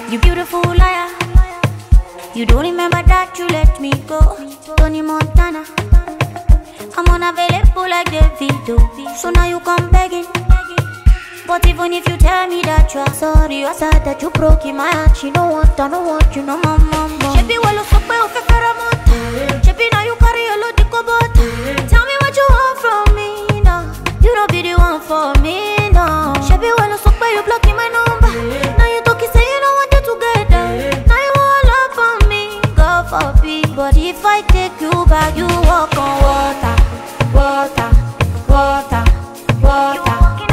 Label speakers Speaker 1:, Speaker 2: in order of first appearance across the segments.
Speaker 1: You beautiful liar. You don't remember that you let me go. Tony Montana. I'm unavailable like Davido. So now you come begging. But even if you tell me that you are sorry, I said that you broke in my heart. You don't want, I don't want you, no more. Shebi walo sope o fe feramota. Shebi now you carry a load of kobota. Tell me what you want from me now. You don't be the one for me now. Shebi walo sope you blocking my number. Now you talking say you don't want you together. Now you want love from me, God forbid. But if I take you back, you walk on water, water, water, water.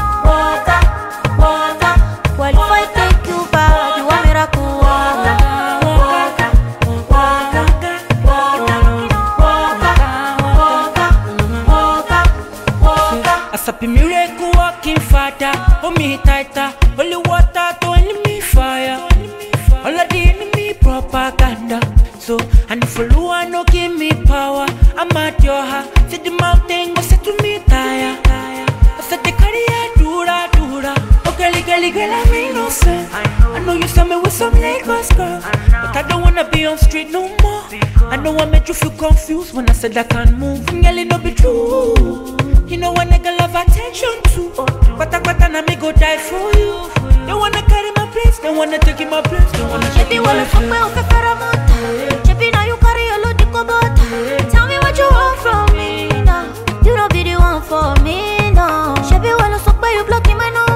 Speaker 1: Well, if I take you back, you want miracle water.
Speaker 2: As a miracle walking father, hold me tighter. Holy water to enemy fire. All of the enemy propaganda. So, and if you no give me power, I'm at your heart. See the mountain, go set to me tire. I said the career, dura. Girl, I'm innocent. I know you saw me with some Lagos girl, but I don't wanna be on street no more. I know I made you feel confused when I said I can't move. Girl, it no be true. You know a nigga love attention too. Kwata na me go die for you. They wanna carry my place, they wanna take in my place, they wanna take
Speaker 1: Shebi wala fuck me ofe feramota. Shebi now you carry a load of kobota. Tell me what you want from me now. You don't be the one for me now. Shebi wala fuck me, you blocking my number.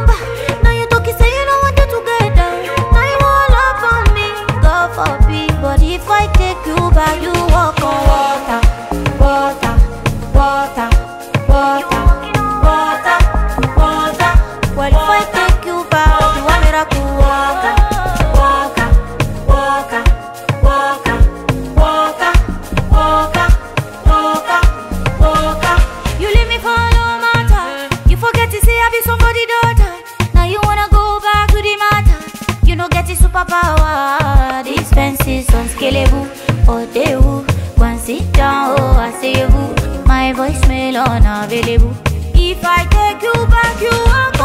Speaker 1: But if I take you back, you walk on water, water, water, water, water, water. Well, if I take you back, you want miracle water, water, water, water, water, water, water, water. You leave me for no matter. You forget to say I be somebody daughter. Now you wanna go back to the matter. You don't get the superpower. These fences unscalable. Oh, they woo. Go and sit down, oh, I say you. My voicemail unavailable. If I take you back, you walk